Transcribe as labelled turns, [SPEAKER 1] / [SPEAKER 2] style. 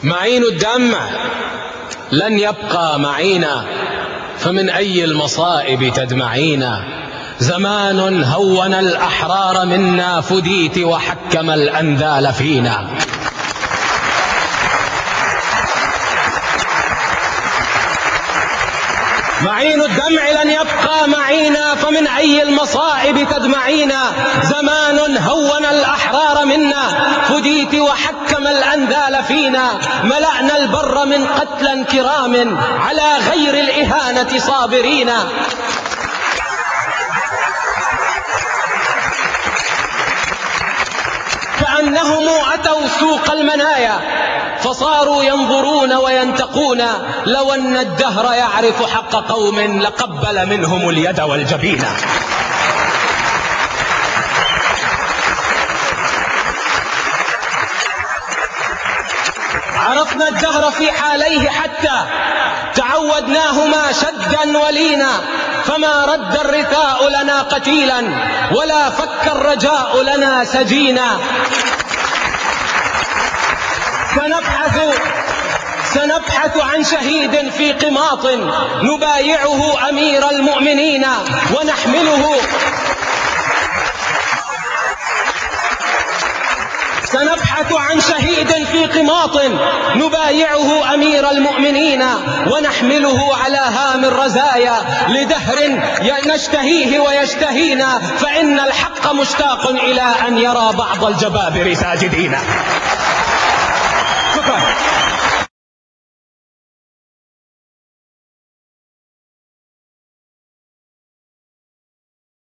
[SPEAKER 1] معين الدمع لن يبقى معينا، فمن أي المصائب تدمعينا؟ زمان هون الأحرار منا، فديت وحكم الأنذال فينا. معين الدمع لن يبقى معينا، فمن أي المصائب تدمعينا؟ زمان هون الأحرار منا، فديت وحكم الأنذال فينا. ملأنا البر من قتلى كرام، على غير الإهانة صابرين. كأنهم أتوا سوق المنايا، فصاروا ينظرون وينتقون. لو أن الدهر يعرف حق قوم، لقبل منهم اليد والجبين. عرفنا الدهر في حاليه حتى تعودناهما شدا ولينا، فما رد الرثاء لنا قتيلا، ولا فك الرجاء لنا سجينا. سنبحث عن شهيد في قماط، نبايعه أمير المؤمنين ونحمله. سنبحث عن شهيد في قماط، نبايعه أمير المؤمنين ونحمله على هام الرزايا، لدهر نشتهيه ويشتهينا، فإن الحق مشتاق إلى أن يرى بعض الجبابرة ساجدين. شكرا.